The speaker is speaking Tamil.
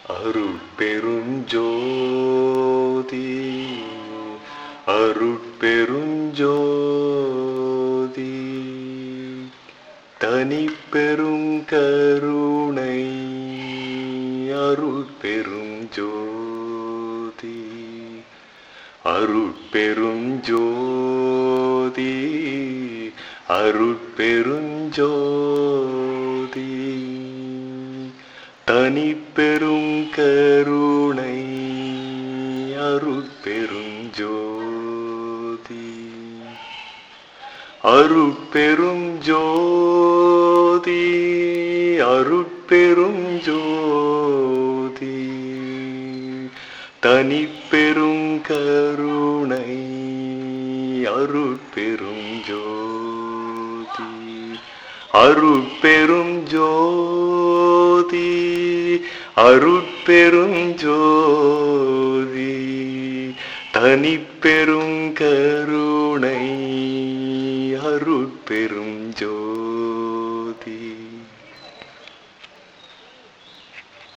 அருட்பெருஞ்சோதி அருட்பெருஞ்சோதி தனிப்பெரும் கருணை அருட்பெருஞ்சோதி அருட்பெருஞ்சோதி அருட்பெருஞ்சோதி தனிப்பெரும் கருணை அருட்பெருஞ்சோதி அருட்பெருஞ்சோதி அருட்பெருஞ்சோதி தனிப்பெரும் கருணை அருட்பெருஞ்சோதி அருட்பெருஞ்சோதி அருட்பெருஞ்சோதி தனிப்பெரும் கருணை அருட்பெருஞ்சோதி.